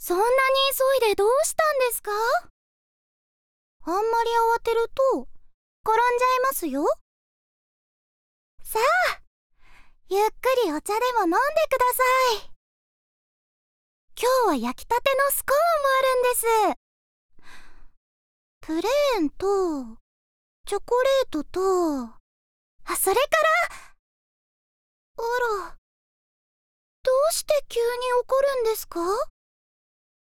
そんなに急いでどうしたんですか？あんまり慌てると転んじゃいますよ。さあ、ゆっくりお茶でも飲んでください。今日は焼きたてのスコーンもあるんです。プレーンとチョコレートと、それから、あら、どうして急に怒るんですか？